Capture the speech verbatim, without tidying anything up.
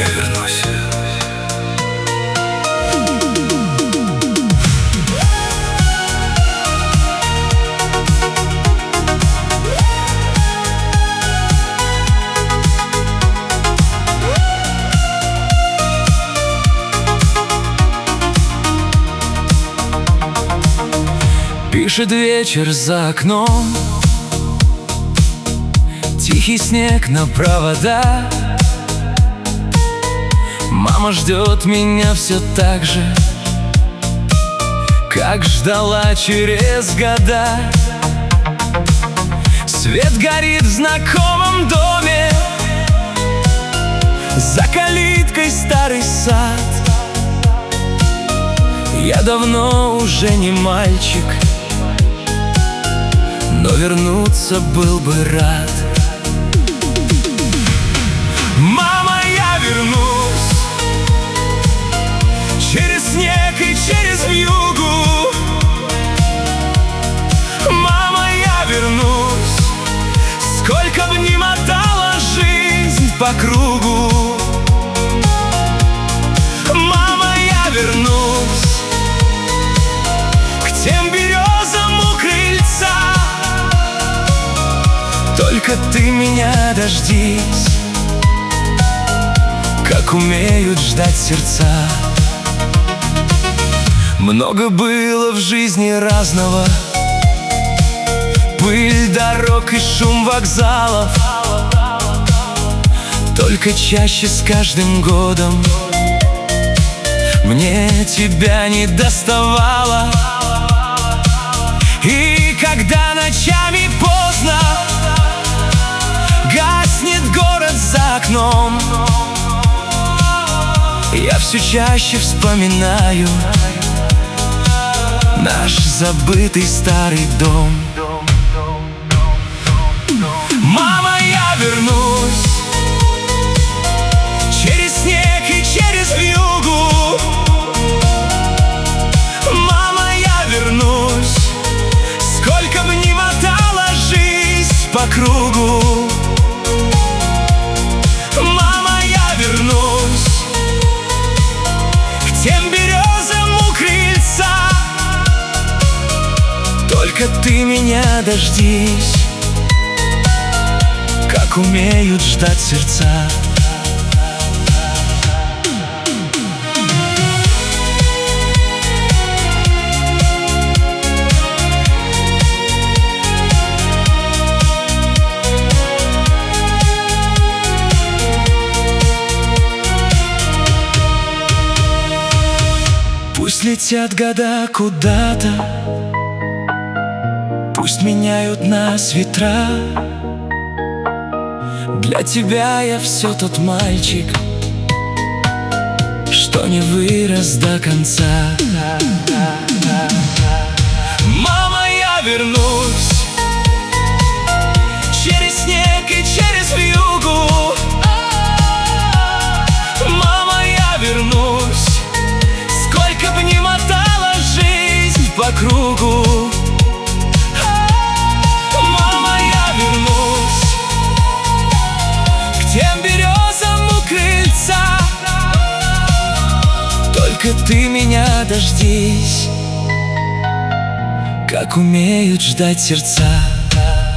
я вернусь. Пишет вечер за окном, тихий снег на провода. Мама ждет меня все так же, как ждала через года. Свет горит в знакомом доме, за калиткой старый сад. Я давно уже не мальчик, но вернуться был бы рад. Мама, я вернусь через снег и через вьюгу. Мама, я вернусь, сколько б ни мотала жизнь по кругу. Мама, я вернусь к тем березам у крыльца. Только ты меня дождись, как умеют ждать сердца. Много было в жизни разного: пыль дорог и шум вокзалов. Только чаще с каждым годом мне тебя не доставало. И когда ночами поздно гаснет город за окном, я все чаще вспоминаю наш забытый старый дом. Мама, я вернусь через снег и через вьюгу. Мама, я вернусь, сколько бы ни мотала жизнь по кругу. Мама, я вернусь к тем березам у крыльца. Только ты меня дождись, как умеют ждать сердца. Пусть летят года куда-то, пусть меняют нас ветра. Для тебя я все тот мальчик, что не вырос до конца. Мама, я вернусь через снег и через вьюгу. Мама, я вернусь, сколько бы ни мотала жизнь по кругу. Мама, я вернусь к тем березам у крыльца. Только ты меня дождись, как умеют ждать сердца.